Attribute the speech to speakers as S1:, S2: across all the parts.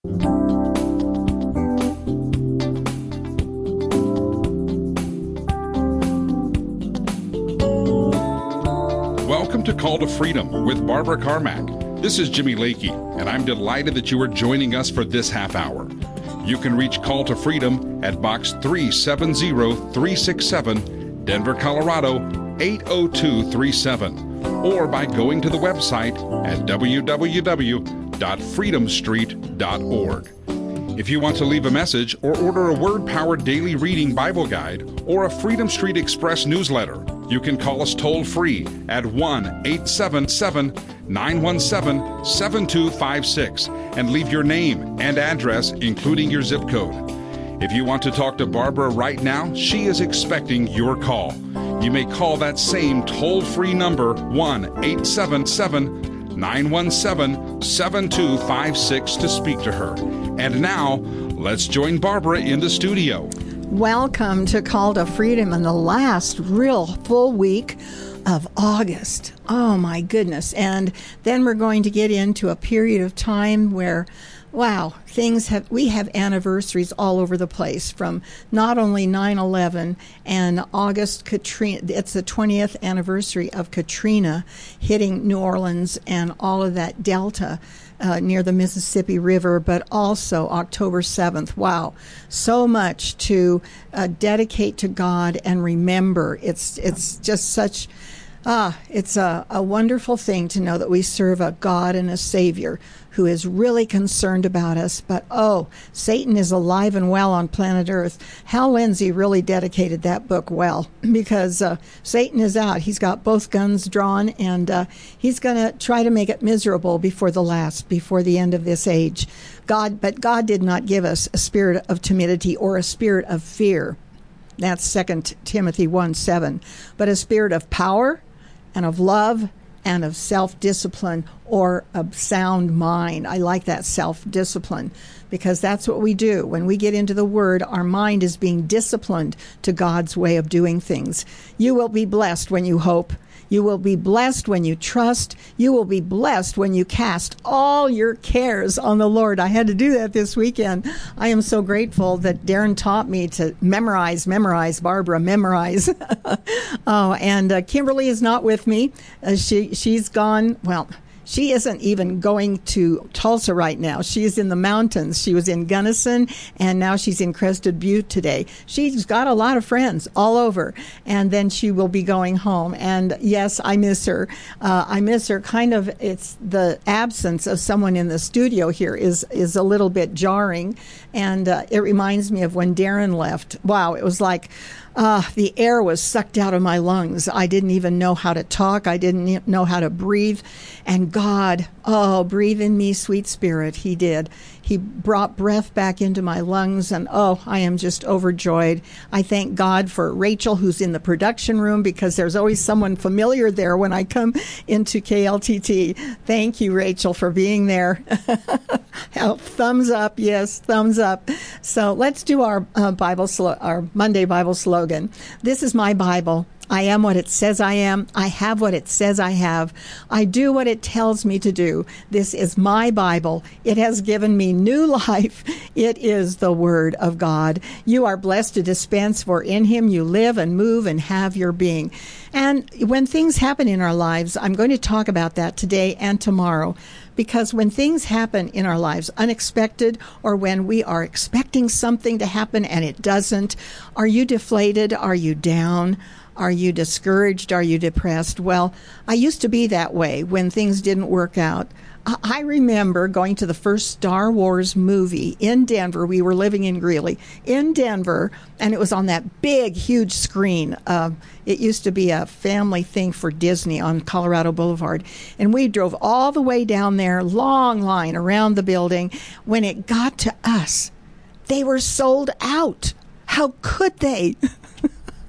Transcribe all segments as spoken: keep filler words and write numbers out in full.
S1: Welcome to Call to Freedom with Barbara Carmack. This is Jimmy Lakey, and I'm delighted that you are joining us for this half hour. You can reach Call to Freedom at Box three seven zero three six seven, Denver, Colorado eight oh two three seven, or by going to the website at w w w dot freedom street dot org. If you want to leave a message or order a word-powered daily reading Bible guide or a Freedom Street Express newsletter, you can call us toll-free at one eight seven seven, nine one seven, seven two five six and leave your name and address, including your zip code. If you want to talk to Barbara right now, she is expecting your call. You may call that same toll-free number, one eight seven seven, nine one seven, seven two five six, to speak to her. And now, let's join Barbara in the studio.
S2: Welcome to Call to Freedom in the last real full week of August. Oh my goodness. And then we're going to get into a period of time where, wow, things have, we have anniversaries all over the place, from not only nine eleven and August Katrina, it's the twentieth anniversary of Katrina hitting New Orleans and all of that delta Uh, near the Mississippi River, but also October seventh. Wow, so much to uh, dedicate to God and remember. It's it's just such, ah, it's a, a wonderful thing to know that we serve a God and a Savior who is really concerned about us. But oh, Satan is alive and well on planet Earth. Hal Lindsey really dedicated that book well, because uh, Satan is out. He's got both guns drawn, and uh, he's going to try to make it miserable before the last, before the end of this age. God, but God did not give us a spirit of timidity or a spirit of fear. That's Second Timothy one seven. But a spirit of power and of love and of self-discipline, or a sound mind. I like that, self-discipline, because that's what we do. When we get into the Word, our mind is being disciplined to God's way of doing things. You will be blessed when you hope. You will be blessed when you trust. You will be blessed when you cast all your cares on the Lord. I had to do that this weekend. I am so grateful that Darren taught me to memorize, memorize, Barbara, memorize. oh, and uh, Kimberly is not with me. Uh, she, she's gone, well, she isn't even going to Tulsa right now. She is in the mountains. She was in Gunnison, and now she's in Crested Butte today. She's got a lot of friends all over, and then she will be going home. And yes, I miss her. Uh, I miss her. Kind of, it's the absence of someone in the studio here is is a little bit jarring, and uh, it reminds me of when Darren left. Wow, it was like, Uh, the air was sucked out of my lungs. I didn't even know how to talk. I didn't know how to breathe. And God, oh, breathe in me, sweet Spirit. He did. He brought breath back into my lungs, and oh, I am just overjoyed. I thank God for Rachel, who's in the production room, because there's always someone familiar there when I come into K L T T. Thank you, Rachel, for being there. Thumbs up, yes, thumbs up. So let's do our uh, Bible, slo- our Monday Bible slogan. This is my Bible. I am what it says I am. I have what it says I have. I do what it tells me to do. This is my Bible. It has given me new life. It is the Word of God. You are blessed to dispense, for in Him you live and move and have your being. And when things happen in our lives, I'm going to talk about that today and tomorrow. Because when things happen in our lives, unexpected, or when we are expecting something to happen and it doesn't, are you deflated? Are you down? Are you discouraged? Are you depressed? Well, I used to be that way when things didn't work out. I remember going to the first Star Wars movie in Denver. We were living in Greeley, in Denver, and it was on that big, huge screen. Uh, it used to be a family thing for Disney on Colorado Boulevard. And we drove all the way down there, long line around the building. When it got to us, they were sold out. How could they?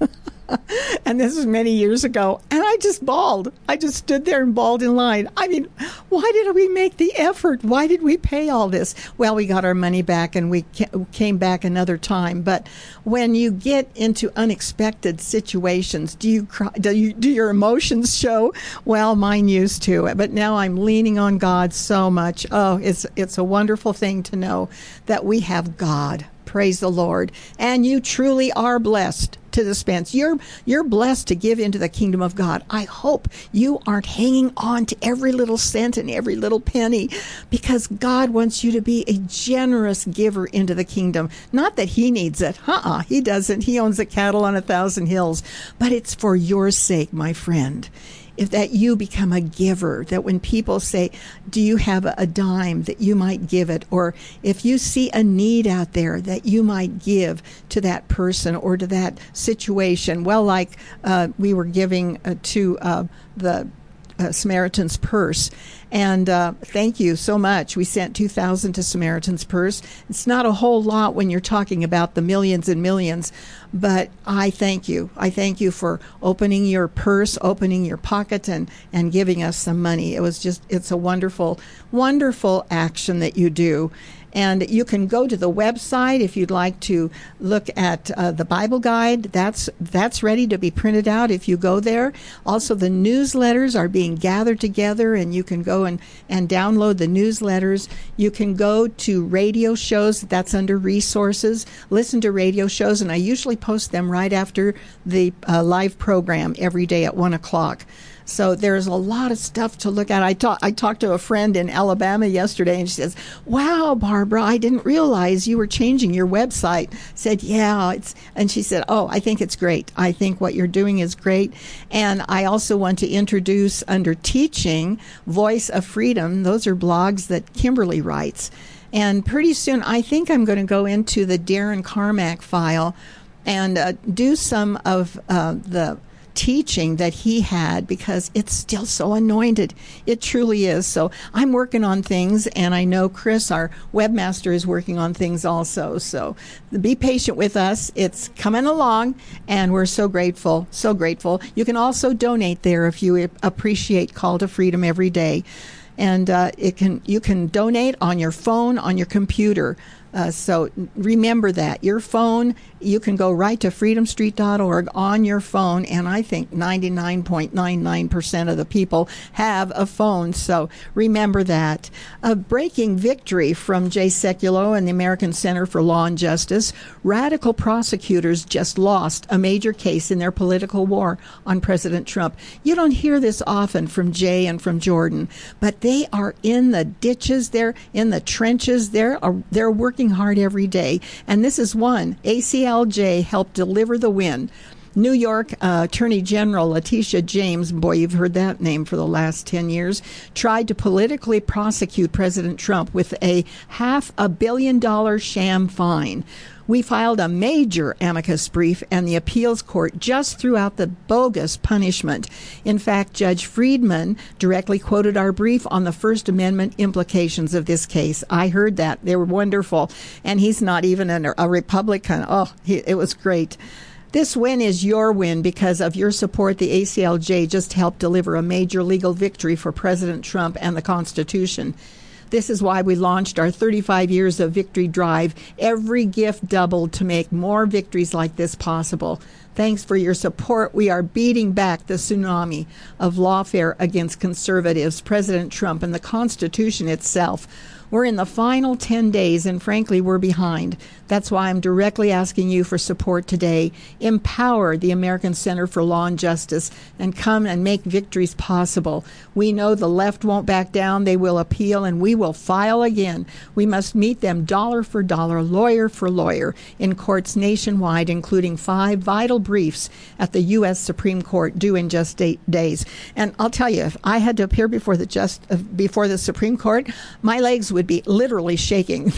S2: And this was many years ago. And I just bawled. I just stood there and bawled in line. I mean, why did we make the effort? Why did we pay all this? Well, we got our money back and we came back another time. But when you get into unexpected situations, do you cry? Do, you, do your emotions show? Well, mine used to. But now I'm leaning on God so much. Oh, it's it's a wonderful thing to know that we have God. Praise the Lord. And you truly are blessed to dispense. You're you're blessed to give into the kingdom of God. I hope you aren't hanging on to every little cent and every little penny, because God wants you to be a generous giver into the kingdom. Not that he needs it. Uh-uh. He doesn't. He owns the cattle on a thousand hills. But it's for your sake, my friend. If that you become a giver, that when people say, do you have a dime, that you might give it, or if you see a need out there, that you might give to that person or to that situation. Well, like uh, we were giving uh, to uh, the uh, Samaritan's Purse. And uh, thank you so much. We sent two thousand dollars to Samaritan's Purse. It's not a whole lot when you're talking about the millions and millions, but I thank you. I thank you for opening your purse, opening your pocket, and, and giving us some money. It was just, it's a wonderful, wonderful action that you do. And you can go to the website if you'd like to look at uh, the Bible guide. That's that's ready to be printed out if you go there. Also, the newsletters are being gathered together, and you can go and, and download the newsletters. You can go to radio shows. That's under resources. Listen to radio shows, and I usually post them right after the uh, live program every day at one o'clock. So there's a lot of stuff to look at. I, talk, I talked to a friend in Alabama yesterday, and she says, wow, Barbara, I didn't realize you were changing your website. I said, yeah. It's, and she said, oh, I think it's great. I think what you're doing is great. And I also want to introduce under teaching, Voice of Freedom. Those are blogs that Kimberly writes. And pretty soon, I think I'm going to go into the Darren Carmack file and uh, do some of uh, the teaching that he had, because it's still so anointed. It truly is. So I'm working on things, and I know Chris, our webmaster, is working on things also. So be patient with us. It's coming along, and we're so grateful, so grateful. You can also donate there if you appreciate Call to Freedom every day. And uh, it can you can donate on your phone, on your computer. Uh, so remember that. Your phone, you can go right to freedom street dot org on your phone, and I think ninety-nine point nine nine percent of the people have a phone, so remember that. A breaking victory from Jay Sekulow and the American Center for Law and Justice. Radical prosecutors just lost a major case in their political war on President Trump. You don't hear this often from Jay and from Jordan, but they are in the ditches, they're in the trenches, they're, uh, they're working hard every day, and this is one. A C L J helped deliver the win. New York uh, Attorney General Letitia James, boy, you've heard that name for the last ten years, tried to politically prosecute President Trump with a half a billion dollar sham fine. We filed a major amicus brief, and the appeals court just threw out the bogus punishment. In fact, Judge Friedman directly quoted our brief on the First Amendment implications of this case. I heard that. They were wonderful. And he's not even a, a Republican. Oh, he, it was great. This win is your win because of your support. The A C L J just helped deliver a major legal victory for President Trump and the Constitution. This is why we launched our thirty-five years of victory drive. Every gift doubled to make more victories like this possible. Thanks for your support. We are beating back the tsunami of lawfare against conservatives, President Trump, and the Constitution itself. We're in the final ten days, and frankly, we're behind. That's why I'm directly asking you for support today. Empower the American Center for Law and Justice and come and make victories possible. We know the left won't back down. They will appeal, and we will file again. We must meet them dollar for dollar, lawyer for lawyer, in courts nationwide, including five vital briefs at the U S Supreme Court due in just eight days. And I'll tell you, if I had to appear before the just uh, before the Supreme Court, my legs would be literally shaking.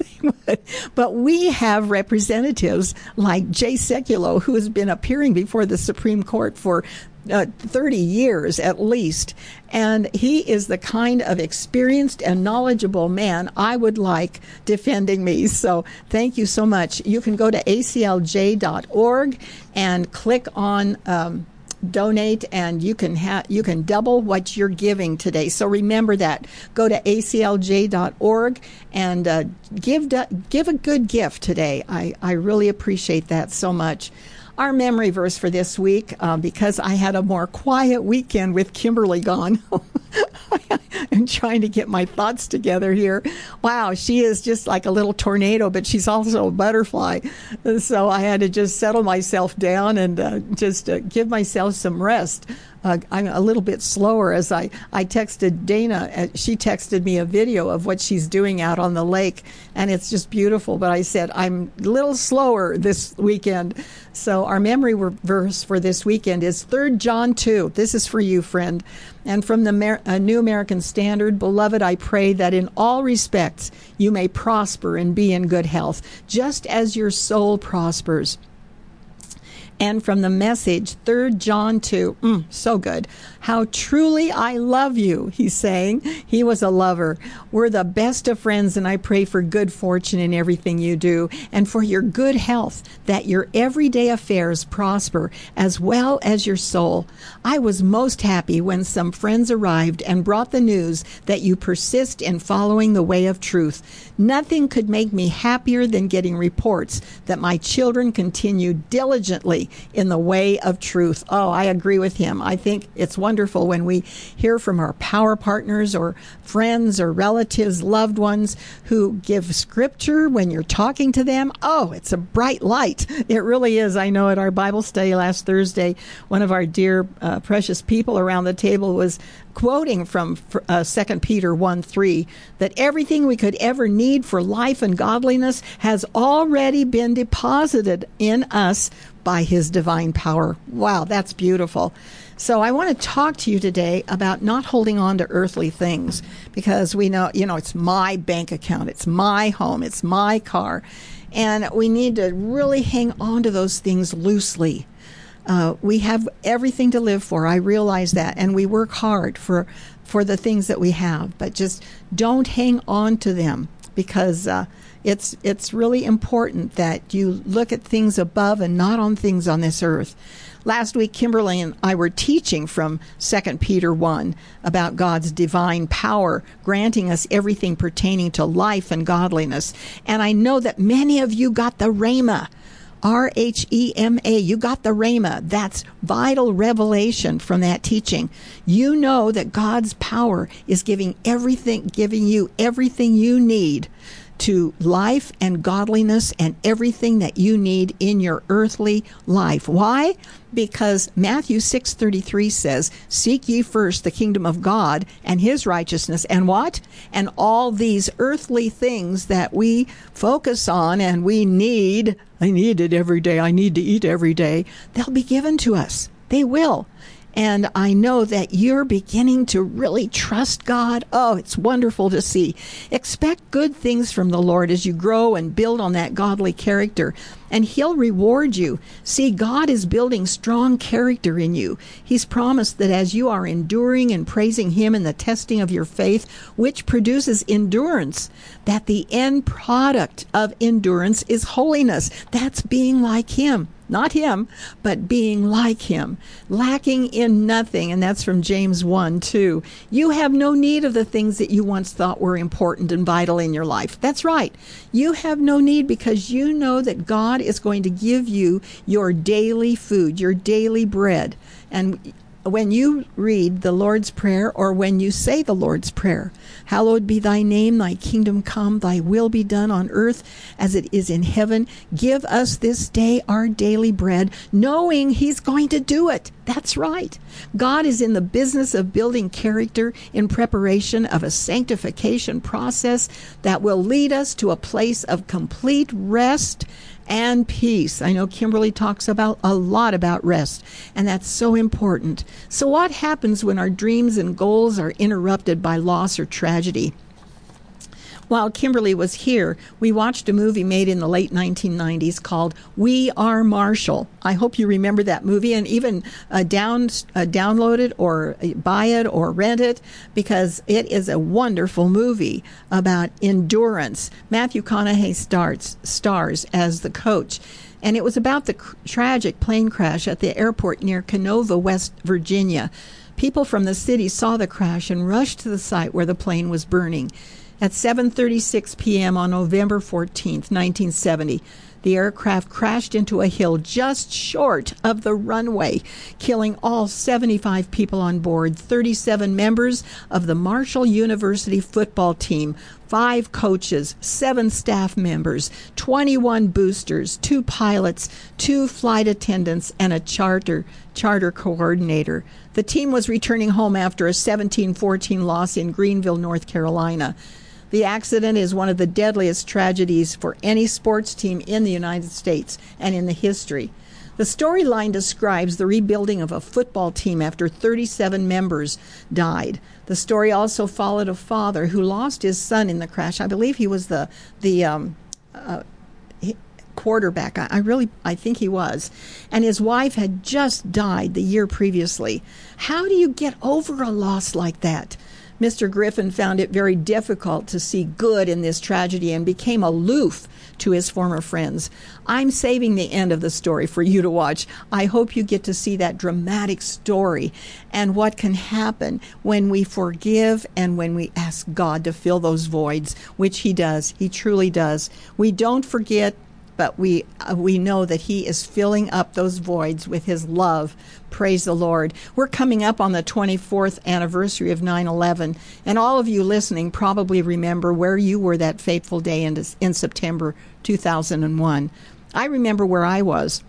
S2: But we have representatives like Jay Sekulow, who has been appearing before the Supreme Court for uh, thirty years at least. And he is the kind of experienced and knowledgeable man I would like defending me. So thank you so much. You can go to A C L J dot org and click on um, donate, and you can ha- you can double what you're giving today. So remember that. Go to A C L J dot org and uh, give do- give a good gift today. I, I really appreciate that so much. Our memory verse for this week, uh, because I had a more quiet weekend with Kimberly gone. I'm trying to get my thoughts together here. Wow, she is just like a little tornado, but she's also a butterfly. So I had to just settle myself down and uh, just uh, give myself some rest. Uh, I'm a little bit slower as I, I texted Dana. Uh, she texted me a video of what she's doing out on the lake, and it's just beautiful. But I said, I'm a little slower this weekend. So our memory verse for this weekend is Third John two. This is for you, friend. And from the Mer- uh, New American Standard, beloved, I pray that in all respects you may prosper and be in good health, just as your soul prospers. And from the Message, Third John two, mm, so good. How truly I love you, he's saying. He was a lover. We're the best of friends, and I pray for good fortune in everything you do, and for your good health, that your everyday affairs prosper, as well as your soul. I was most happy when some friends arrived and brought the news that you persist in following the way of truth. Nothing could make me happier than getting reports that my children continue diligently in the way of truth. Oh, I agree with him. I think it's wonderful when we hear from our power partners or friends or relatives, loved ones who give scripture when you're talking to them. Oh, it's a bright light. It really is. I know at our Bible study last Thursday, one of our dear, uh, precious people around the table was quoting from uh, Second Peter one three, that everything we could ever need for life and godliness has already been deposited in us by his divine power. Wow, that's beautiful. So I want to talk to you today about not holding on to earthly things, because we know, you know, it's my bank account, it's my home, it's my car, and we need to really hang on to those things loosely. Uh, we have everything to live for. I realize that, and we work hard for for the things that we have, but just don't hang on to them, because uh, it's it's really important that you look at things above and not on things on this earth. Last week, Kimberly and I were teaching from Second Peter one about God's divine power, granting us everything pertaining to life and godliness. And I know that many of you got the Rhema, R H E M A. You got the Rhema. That's vital revelation from that teaching. You know that God's power is giving everything, giving you everything you need to life and godliness and everything that you need in your earthly life. Why? Because Matthew six thirty-three says, seek ye first the kingdom of God and his righteousness, and what? And all these earthly things that we focus on and we need, I need it every day, I need to eat every day, they'll be given to us. They will. And I know that you're beginning to really trust God. Oh, it's wonderful to see. Expect good things from the Lord as you grow and build on that godly character, and he'll reward you. See, God is building strong character in you. He's promised that as you are enduring and praising him in the testing of your faith, which produces endurance, that the end product of endurance is holiness. That's being like him. Not him, but being like him, lacking in nothing. And that's from James one two. You have no need of the things that you once thought were important and vital in your life. That's right. You have no need, because you know that God is going to give you your daily food, your daily bread. And when you read the Lord's Prayer, or when you say the Lord's Prayer, hallowed be thy name, thy kingdom come, thy will be done on earth as it is in heaven. Give us this day our daily bread, knowing he's going to do it. That's right. God is in the business of building character in preparation of a sanctification process that will lead us to a place of complete rest and peace. I know Kimberly talks about a lot about rest, and that's so important. So what happens when our dreams and goals are interrupted by loss or tragedy? While Kimberly was here, we watched a movie made in the late nineteen nineties called We Are Marshall. I hope you remember that movie and even uh, down, uh, download it or buy it or rent it, because it is a wonderful movie about endurance. Matthew McConaughey starts, stars as the coach. And it was about the cr- tragic plane crash at the airport near Canova, West Virginia. People from the city saw the crash and rushed to the site where the plane was burning. At seven thirty-six p.m. on November fourteenth, nineteen seventy, the aircraft crashed into a hill just short of the runway, killing all seventy-five people on board, thirty-seven members of the Marshall University football team, five coaches, seven staff members, twenty-one boosters, two pilots, two flight attendants, and a charter charter coordinator. The team was returning home after a seventeen fourteen loss in Greenville, North Carolina. The accident is one of the deadliest tragedies for any sports team in the United States and in the history. The storyline describes the rebuilding of a football team after thirty-seven members died. The story also followed a father who lost his son in the crash. I believe he was the the um, uh, quarterback. I, I really, I think he was. And his wife had just died the year previously. How do you get over a loss like that? Mister Griffin found it very difficult to see good in this tragedy and became aloof to his former friends. I'm saving the end of the story for you to watch. I hope you get to see that dramatic story and what can happen when we forgive and when we ask God to fill those voids, which he does. He truly does. We don't forget, but we uh, we know that he is filling up those voids with his love. Praise the Lord. We're coming up on the twenty-fourth anniversary of nine eleven, and all of you listening probably remember where you were that fateful day in, in September two thousand one. I remember where I was.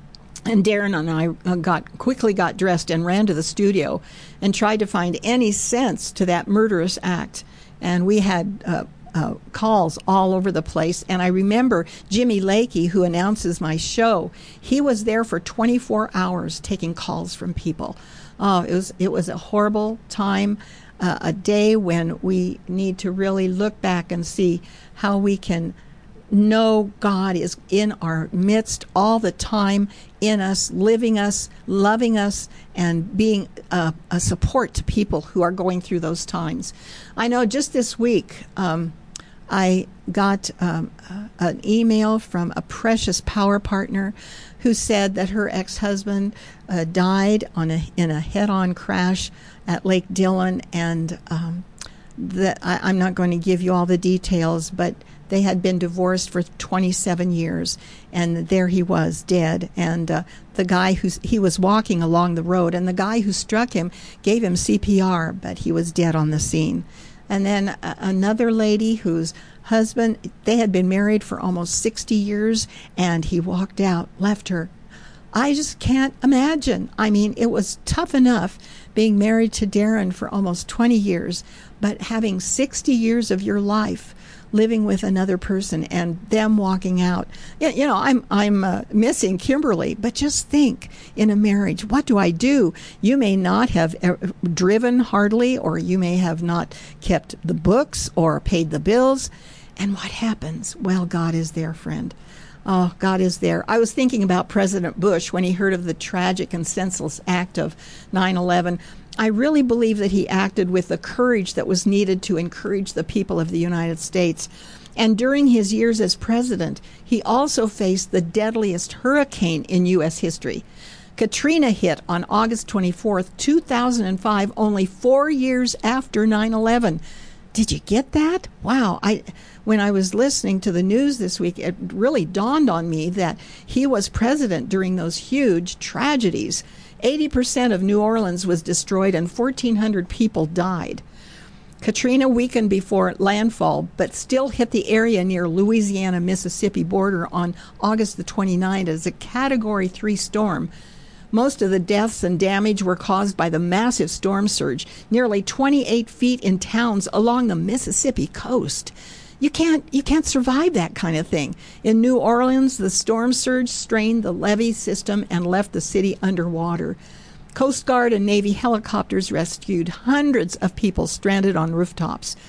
S2: And Darren and I got quickly got dressed and ran to the studio and tried to find any sense to that murderous act. And we had uh, Uh, calls all over the place. And I remember Jimmy Lakey, who announces my show, he was there for twenty-four hours taking calls from people. Uh, it was it was a horrible time, uh, a day when we need to really look back and see how we can know God is in our midst all the time, in us, living us, loving us, and being a, a support to people who are going through those times. I know just this week, um, I got um, uh, an email from a precious power partner who said that her ex-husband uh, died on a, in a head-on crash at Lake Dillon, and um, that I, I'm not going to give you all the details, but they had been divorced for twenty-seven years, and there he was, dead. And uh, the guy who's he was walking along the road, and the guy who struck him gave him C P R, but he was dead on the scene. And then uh, another lady whose husband, they had been married for almost sixty years, and he walked out, left her. I just can't imagine. I mean, it was tough enough being married to Darren for almost twenty years, but having sixty years of your life living with another person and them walking out. You know, I'm I'm uh, missing Kimberly, but just think, in a marriage, what do I do? You may not have uh, driven hardly, or you may have not kept the books or paid the bills. And what happens? Well, God is there, friend. Oh, God is there. I was thinking about President Bush when he heard of the tragic and senseless act of nine eleven. I really believe that he acted with the courage that was needed to encourage the people of the United States. And during his years as president, he also faced the deadliest hurricane in U S history. Katrina hit on August twenty-fourth, two thousand five, only four years after nine eleven. Did you get that? Wow. I, when I was listening to the news this week, it really dawned on me that he was president during those huge tragedies. eighty percent of New Orleans was destroyed and fourteen hundred people died. Katrina weakened before landfall, but still hit the area near Louisiana-Mississippi border on August the twenty-ninth as a Category three storm. Most of the deaths and damage were caused by the massive storm surge, nearly twenty-eight feet in towns along the Mississippi coast. You can't you can't survive that kind of thing. In New Orleans, the storm surge strained the levee system and left the city underwater. Coast Guard and Navy helicopters rescued hundreds of people stranded on rooftops.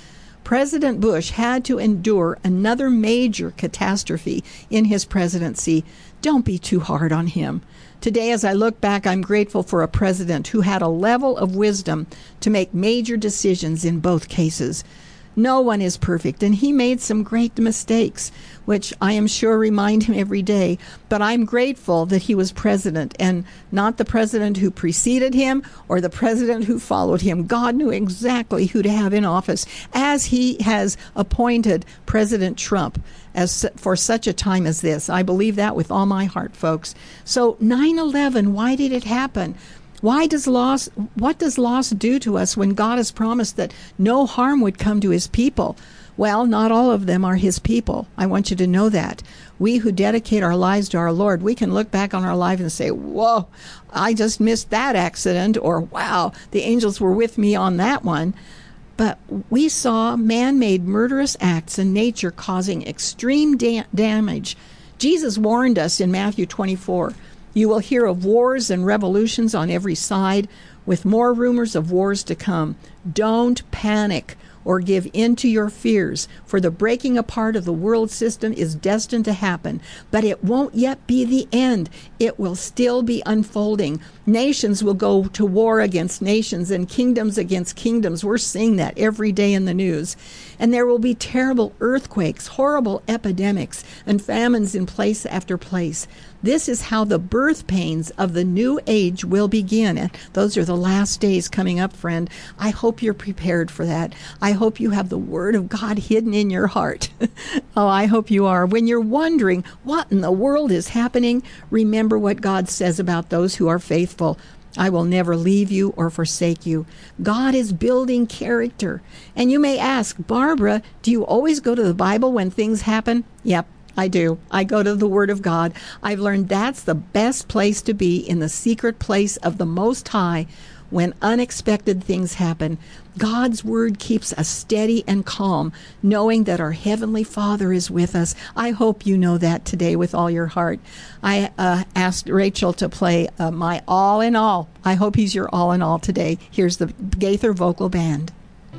S2: President Bush had to endure another major catastrophe in his presidency. Don't be too hard on him. Today, as I look back, I'm grateful for a president who had a level of wisdom to make major decisions in both cases. No one is perfect, and he made some great mistakes, which I am sure remind him every day. But I'm grateful that he was president and not the president who preceded him or the president who followed him. God knew exactly who to have in office, as he has appointed President Trump as for such a time as this. I believe that with all my heart, folks. So nine eleven, why did it happen? Why does loss, what does loss do to us when God has promised that no harm would come to his people? Well, not all of them are his people. I want you to know that. We who dedicate our lives to our Lord, we can look back on our life and say, whoa, I just missed that accident, or wow, the angels were with me on that one. But we saw man-made murderous acts in nature causing extreme da- damage. Jesus warned us in Matthew twenty-four, "You will hear of wars and revolutions on every side, with more rumors of wars to come. Don't panic or give in to your fears, for the breaking apart of the world system is destined to happen. But it won't yet be the end. It will still be unfolding. Nations will go to war against nations and kingdoms against kingdoms. We're seeing that every day in the news. And there will be terrible earthquakes, horrible epidemics, and famines in place after place. This is how the birth pains of the new age will begin. And those are the last days coming up, friend. I hope you're prepared for that. I hope you have the Word of God hidden in your heart. Oh, I hope you are. When you're wondering what in the world is happening, remember what God says about those who are faithful. I will never leave you or forsake you. God is building character. And you may ask, Barbara, do you always go to the Bible when things happen? Yep. I do. I go to the Word of God. I've learned that's the best place to be, in the secret place of the Most High, when unexpected things happen. God's Word keeps us steady and calm, knowing that our Heavenly Father is with us. I hope you know that today with all your heart. I uh, asked Rachel to play uh, my All in All. I hope he's your all in all today. Here's the Gaither Vocal Band.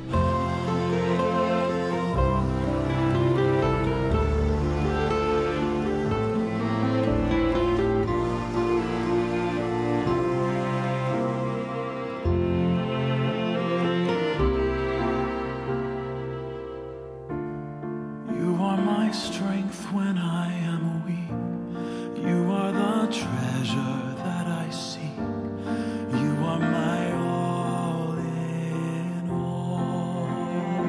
S3: Strength when I am weak, you are the treasure that I seek, you are my all in all.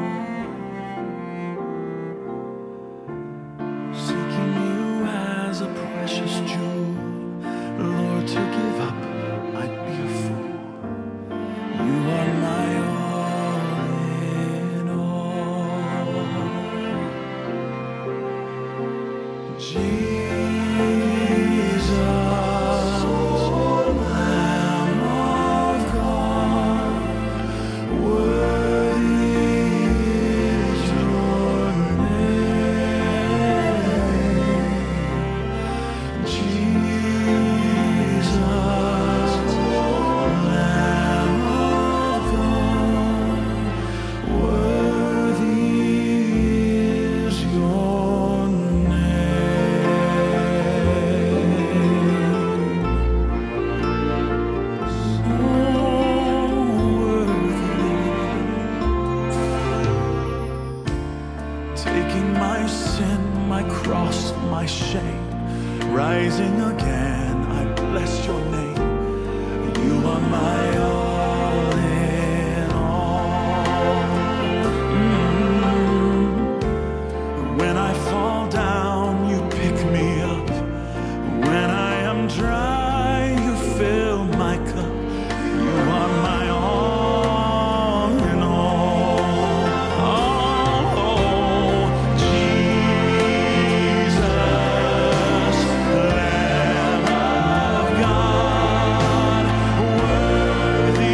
S3: Seeking you as a precious jewel, Lord, to give up I'd be a fool, you are my all. Worthy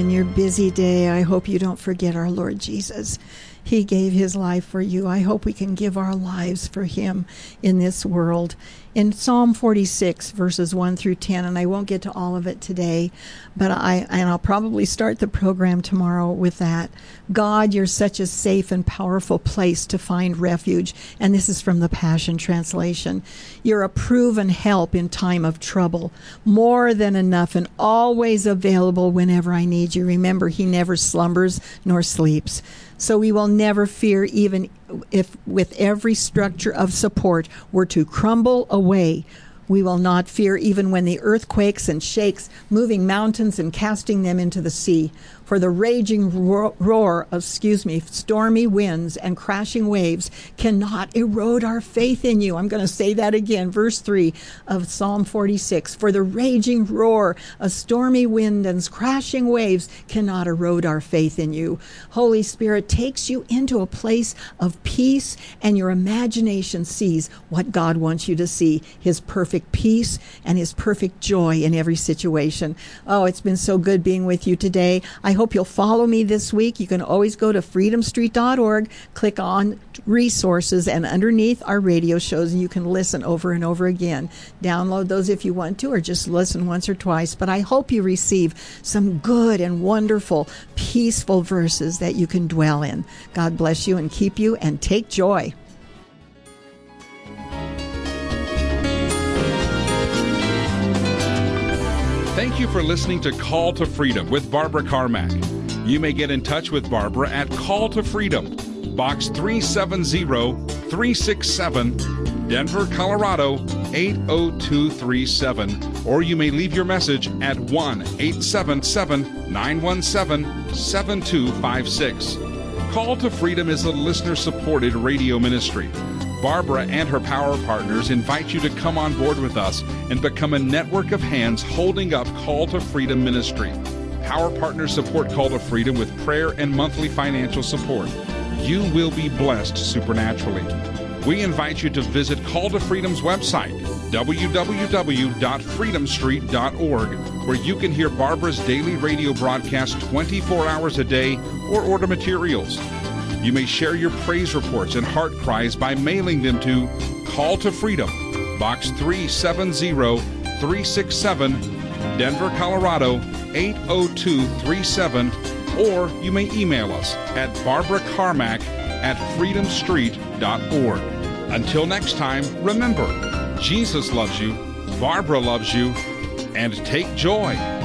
S2: in your busy day, I hope you don't forget our Lord Jesus. He gave his life for you. I hope we can give our lives for him in this world. In Psalm forty-six, verses one through ten, and I won't get to all of it today, but I and I'll probably start the program tomorrow with that. God, you're such a safe and powerful place to find refuge. And this is from the Passion Translation. You're a proven help in time of trouble, more than enough and always available whenever I need you. Remember, he never slumbers nor sleeps. So we will never fear, even if with every structure of support were to crumble away. We will not fear even when the earthquakes and shakes, moving mountains and casting them into the sea. For the raging roar, roar of, excuse me, stormy winds and crashing waves cannot erode our faith in you. I'm going to say that again, verse three of Psalm forty-six. For the raging roar of stormy wind and crashing waves cannot erode our faith in you. Holy Spirit takes you into a place of peace, and your imagination sees what God wants you to see, his perfect peace and his perfect joy in every situation. Oh, it's been so good being with you today. I hope you'll follow me this week. You can always go to freedom street dot org, click on resources, and underneath our radio shows, and you can listen over and over again. Download those if you want to, or just listen once or twice. But I hope you receive some good and wonderful, peaceful verses that you can dwell in. God bless you and keep you, and take joy.
S1: Thank you for listening to Call to Freedom with Barbara Carmack. You may get in touch with Barbara at Call to Freedom, Box three seven zero, three six seven, Denver, Colorado eight oh two three seven, or you may leave your message at one eight seven seven, nine one seven, seven two five six. Call to Freedom is a listener-supported radio ministry. Barbara and her power partners invite you to come on board with us and become a network of hands holding up Call to Freedom ministry. Power partners support Call to Freedom with prayer and monthly financial support. You will be blessed supernaturally. We invite you to visit Call to Freedom's website, w w w dot freedom street dot org, where you can hear Barbara's daily radio broadcast twenty-four hours a day or order materials. You may share your praise reports and heart cries by mailing them to Call to Freedom, Box three seven zero, three six seven, Denver, Colorado eight oh two three seven, or you may email us at barbara carmack at freedom street dot org. Until next time, remember, Jesus loves you, Barbara loves you, and take joy